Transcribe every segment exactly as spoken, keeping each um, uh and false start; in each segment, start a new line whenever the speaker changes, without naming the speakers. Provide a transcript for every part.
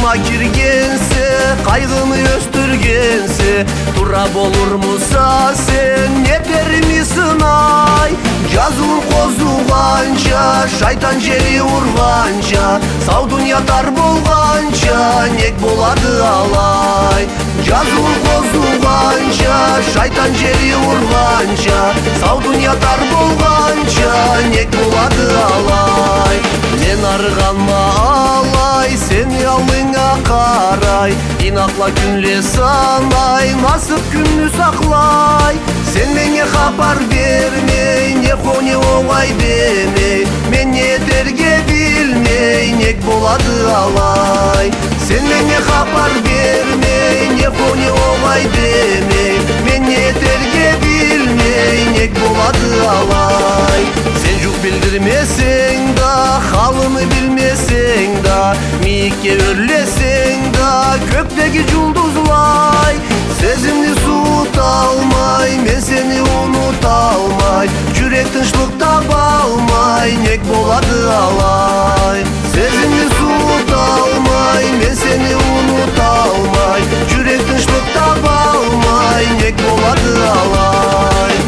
Жаныма киргенсе, кайгыны өстүргенсе, тура болурмуса сен нетермисин ай? Жазуын козуганча, шайтан жери урганча, сау дунья тар болганча, нек болады алай? Жазуын козуганча, шайтан жери урганча, сау дунья тар болганча, нек болады алай? Мен арыганма алай, сени алыңа карай, инакла күнле санай, насып күннү саклай. Сен менге хабар бермей, не хоне оңай демей, мен не терге билмей, нек болады алай? Сен менге хабар бермей, не хоне оңай демей, мен не терге билмей, нек болады алай? Сен жук билдирмесең да, халыны билмесең да, мийикке өрлесең да, көктеги жулдузлай. Сезимни суыта алмай, мен сени унута алмай, жүрек тынчтык таба алмай, нек болады алай? Сезимни суыта алмай, мен сени унута алмай, жүрек тынчтык таба алмай, нек болады алай?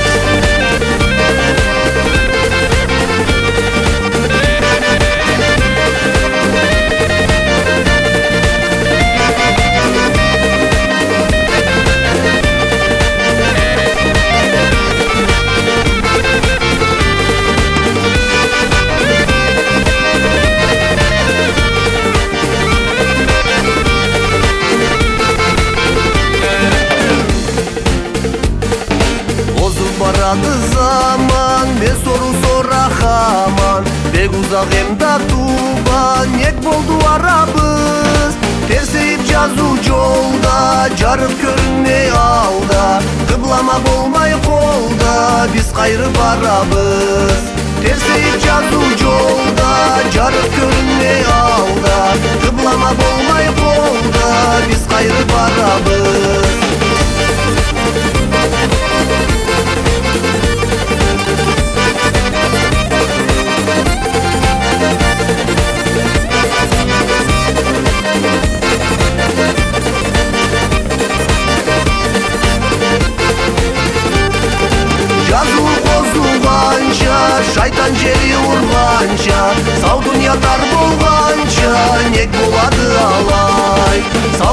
Барады заман, мен сору сорахаман, бек узак эмда тубан, нек болду арабыз? Терсейип жазуу жолда, жарык көрүнмөй алда, кыблама болмай колда, биз кайры барабыз. Терсейип жазуу жолда, жарык көрүнмөй алда, кыблама болмай колда, биз кайры барабыз. Жазуын козуганча, шайтан жери урганча, сау дунья тар болганча, нек болады алай?